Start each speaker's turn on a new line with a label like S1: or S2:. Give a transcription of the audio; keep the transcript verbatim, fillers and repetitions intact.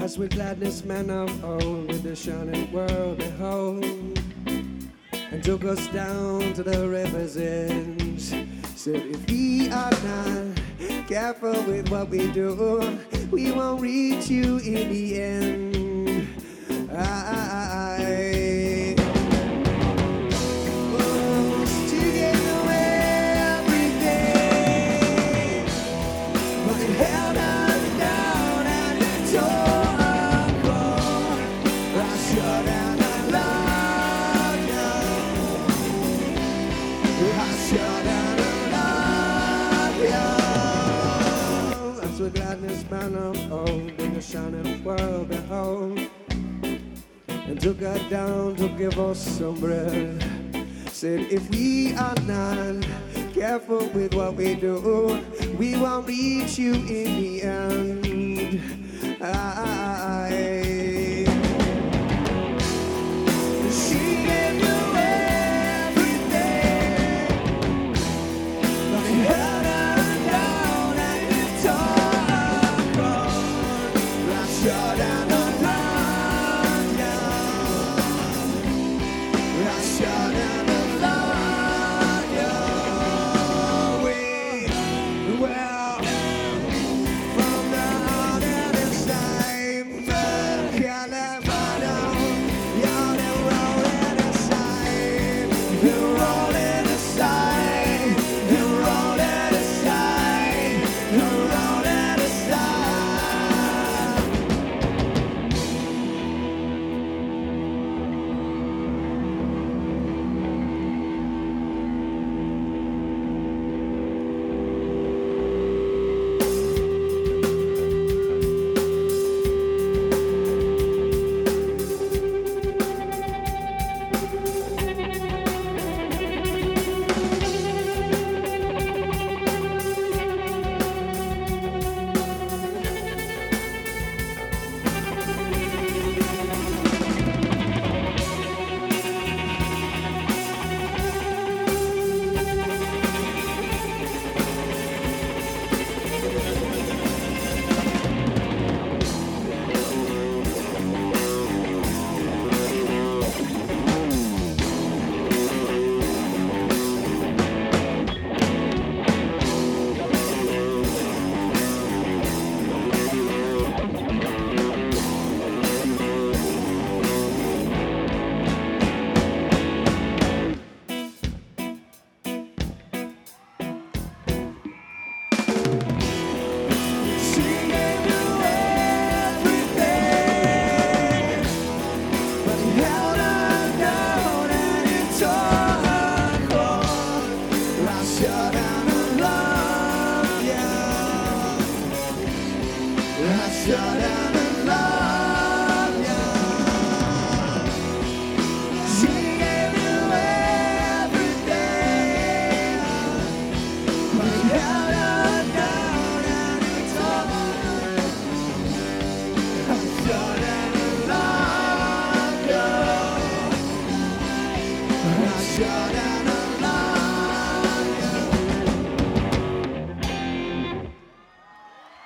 S1: As with gladness man of old, with the shining world behold, and took us down to the river's edge. Said if we are not careful with what we do, we won't reach you in the end. I, oh, together every day, but it held us down and it tore our core. I shut down and loved you. I shut down and loved you. As with gladness man of old, in the shining world behold, and took her down to give us some bread. Said if we are not careful with what we do, we won't reach you in the end. I, she gave you everything, but it held her down and it tore her apart. I shut down the shut down the light, we well from the heart and inside, can't let me down. You're the rolling aside, you're rolling aside, you're rolling aside, you're rolling aside. Shut up.